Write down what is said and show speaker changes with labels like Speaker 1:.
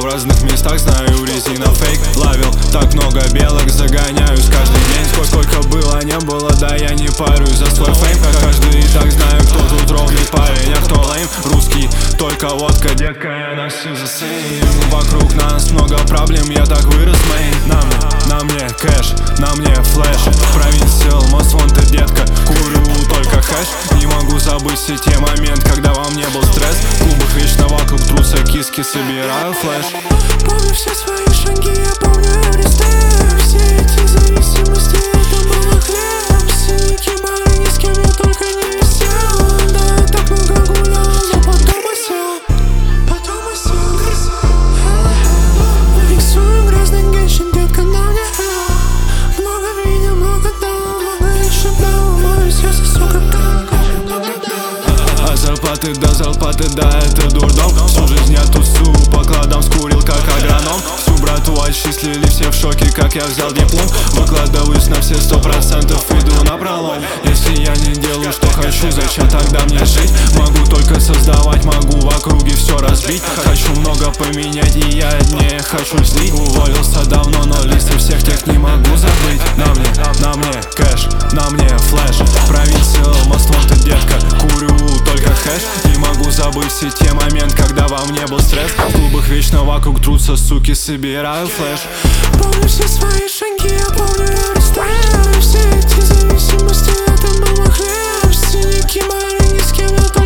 Speaker 1: разных местах, знаю, резина фейк. Ловил так много белок, загоняюсь каждый день. Сколько было, не было, да я не парюсь за свой фейм. Каждый и так знаю, кто тут ровный парень, а кто лейм. Русский, только водка, детка, я на все за сейм. Вокруг нас много проблем, я так вырос, мейн. На мне кэш, на мне флэш. Провинциал, most wanted, детка, курю только хэш. Не могу забыть все те моменты, когда во мне был стресс. В клубах вечно вокруг трутся киски, собираю флэш.
Speaker 2: Помню все свои шаги, я помню every step. Все эти зависимости, это было хлеб. Синяки, бары, ни с кем я только не висел. Да, я так много гулял, но потом осел. Рисую грязный генщин, детка, на мне много видел, много дал, много еще дал. Мое сердце, сука,
Speaker 1: а зарплаты до зарплаты, да, это дурдом. Всю жизнь я тусу, по кладам скурил, как агроном. Всю брату отчислили, все в шоке, как я взял диплом. Выкладываюсь на все 100%, иду на пролом. Если я не делаю, что хочу, зачем тогда мне жить? Могу только создавать, могу в округе все разбить. Хочу много поменять, и я не хочу злить. Уволился давно, но листы всех тех не могу забыть. На мне кэш, на мне флэш. Провинциал, most wanted, детка, курю только хэш. Не могу забыть все те моменты, когда во мне был стресс. В клубах вечно вокруг трутся суки, собираю флэш.
Speaker 2: Помню все свои шаги, я помню every step. Все эти зависимости, это было хлеб. Синяки, бары, ни с кем я